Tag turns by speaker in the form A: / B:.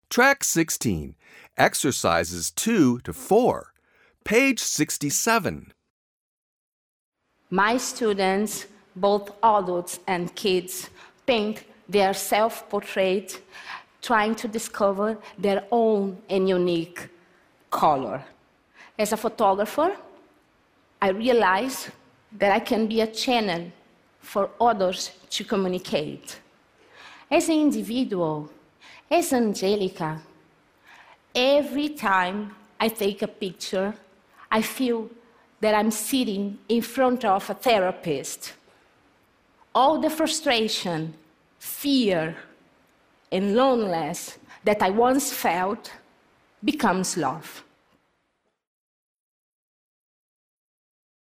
A: Track 16, exercises 2 to 4, page 67.
B: My students, both adults and kids, paint their self-portrait, trying to discover their own and unique color. As a photographer, I realized that I can be a channel for others to communicate. As an individual, as Angelica, every time I take a picture, I feel that I'm sitting in front of a therapist. All the frustration, fear, and loneliness that I once felt becomes love.